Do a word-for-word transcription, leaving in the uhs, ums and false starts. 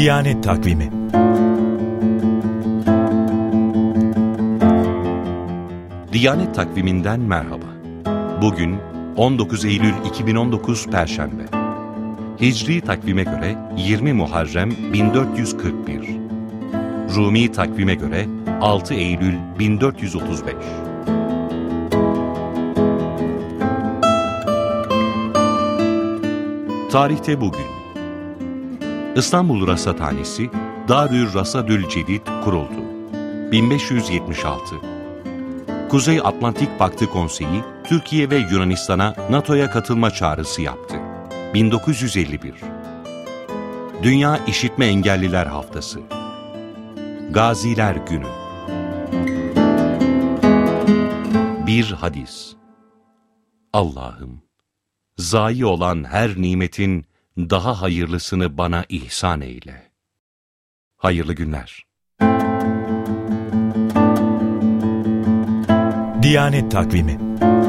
Diyanet Takvimi. Diyanet Takviminden merhaba. Bugün on dokuz Eylül iki bin on dokuz Perşembe. Hicri takvime göre yirmi Muharrem bin dört yüz kırk bir. Rumi takvime göre altı Eylül bin dört yüz otuz beş. Tarihte bugün İstanbul Rasathanesi Darül Rasadül Cedid kuruldu. bin beş yüz yetmiş altı. Kuzey Atlantik Paktı Konseyi Türkiye ve Yunanistan'a NATO'ya katılma çağrısı yaptı. bin dokuz yüz elli bir. Dünya İşitme Engelliler Haftası. Gaziler Günü. Bir hadis. Allah'ım, zayi olan her nimetin daha hayırlısını bana ihsan eyle. Hayırlı günler. Diyanet Takvimi.